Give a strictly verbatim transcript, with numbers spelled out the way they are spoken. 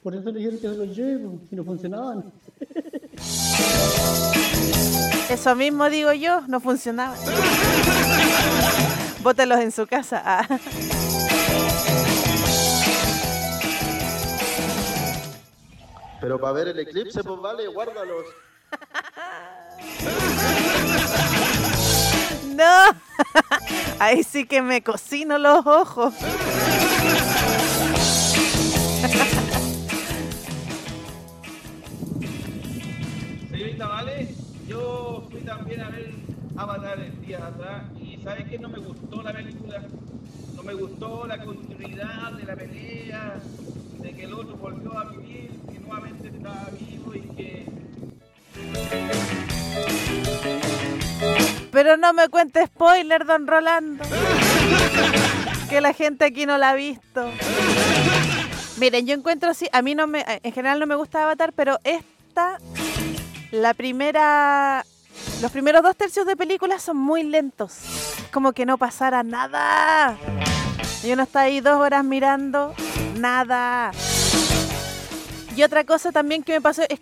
Por eso le dijeron que se los lleve, si no funcionaban. Eso mismo digo yo, no funcionaba. Bótelos en su casa. Ah. Pero para ver el eclipse, pues vale, guárdalos. No, ahí sí que me cocino los ojos. Señorita Vale, yo fui también a ver Avatar el día atrás y ¿sabes qué? No me gustó la película. No me gustó la continuidad de la pelea, de que el otro volvió a vivir, que nuevamente estaba vivo y que... Pero no me cuente spoiler, don Rolando. Que la gente aquí no la ha visto. Miren, yo encuentro así, a mí no me, en general no me gusta Avatar, pero esta, la primera, los primeros dos tercios de película son muy lentos. Es como que no pasara nada. Y uno está ahí dos horas mirando, nada. Y otra cosa también que me pasó es